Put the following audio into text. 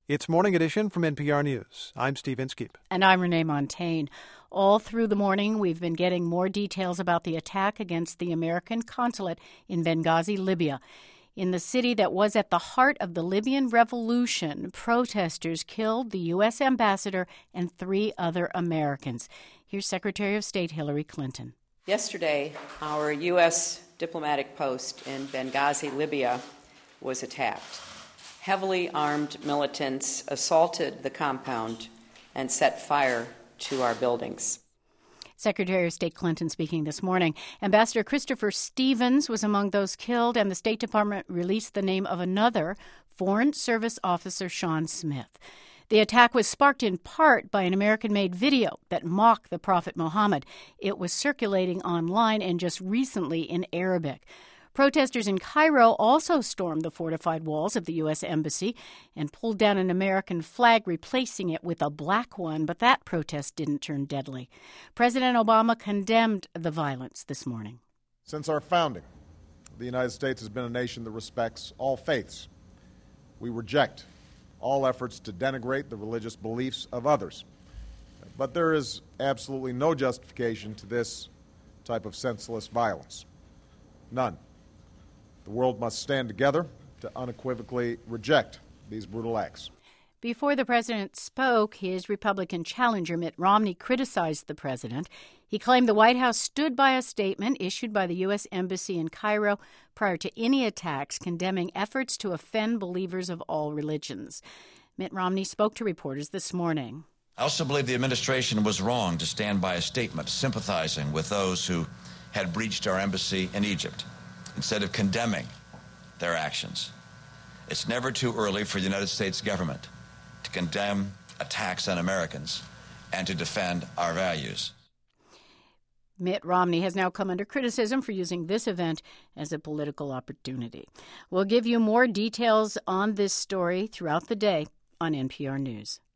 It's Morning Edition from NPR News. I'm Steve Inskeep. And I'm Renee Montagne. All through the morning, we've been getting more details about the attack against the American consulate in Benghazi, Libya. In the city that was at the heart of the Libyan revolution, protesters killed the U.S. ambassador and 3 other Americans. Here's Secretary of State Hillary Clinton. Yesterday, our U.S. diplomatic post in Benghazi, Libya, was attacked. Heavily armed militants assaulted the compound and set fire to our buildings. Secretary of State Clinton speaking this morning. Ambassador Christopher Stevens was among those killed, and the State Department released the name of another, Foreign Service Officer Sean Smith. The attack was sparked in part by an American-made video that mocked the Prophet Muhammad. It was circulating online and just recently in Arabic. Protesters in Cairo also stormed the fortified walls of the U.S. Embassy and pulled down an American flag, replacing it with a black one, but that protest didn't turn deadly. President Obama condemned the violence this morning. Since our founding, the United States has been a nation that respects all faiths. We reject all efforts to denigrate the religious beliefs of others. But there is absolutely no justification to this type of senseless violence. None. The world must stand together to unequivocally reject these brutal acts. Before the president spoke, his Republican challenger Mitt Romney criticized the president. He claimed the White House stood by a statement issued by the U.S. Embassy in Cairo prior to any attacks, condemning efforts to offend believers of all religions. Mitt Romney spoke to reporters this morning. I also believe the administration was wrong to stand by a statement sympathizing with those who had breached our embassy in Egypt, instead of condemning their actions. It's never too early for the United States government to condemn attacks on Americans and to defend our values. Mitt Romney has now come under criticism for using this event as a political opportunity. We'll give you more details on this story throughout the day on NPR News.